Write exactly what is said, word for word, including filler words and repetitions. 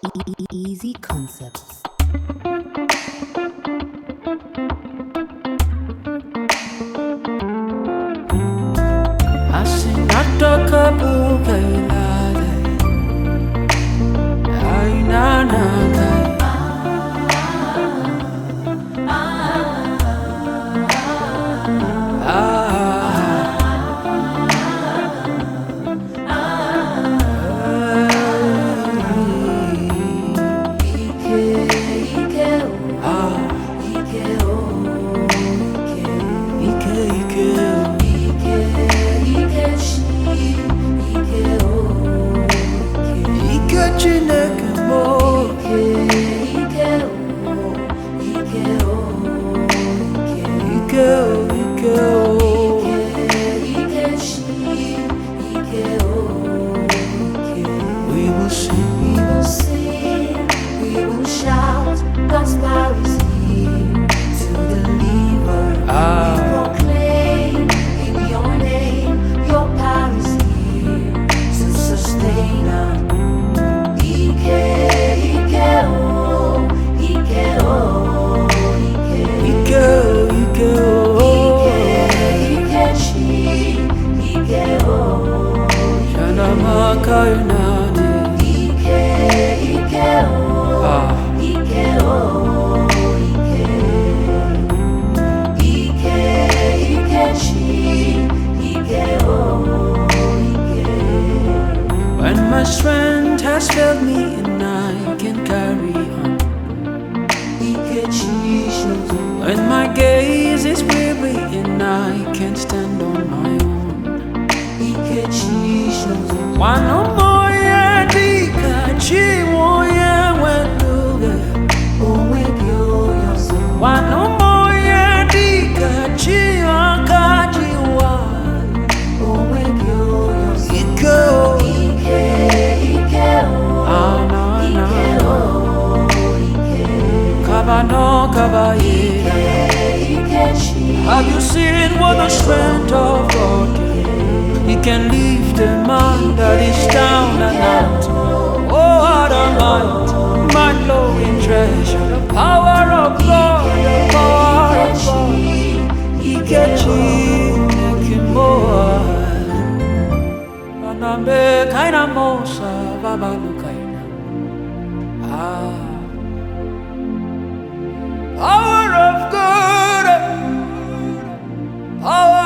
Easy Concepts. Asinatoka bukailade Ainanagai When my strength has failed me and I can carry on, when my gaze is weary and I can't stand on my own, Wano moya dika chiwoya wenuga, Wano moya dika chiwaka chiwa, Iko. No Have you seen what the strength of God can? He can lift a man that is down and out. Oh, what a might, mind-blowing treasure. The power of God, the power of God. He can change more. And I'm a kind of mosa, Baba Lukaina. Ah. Power of God, power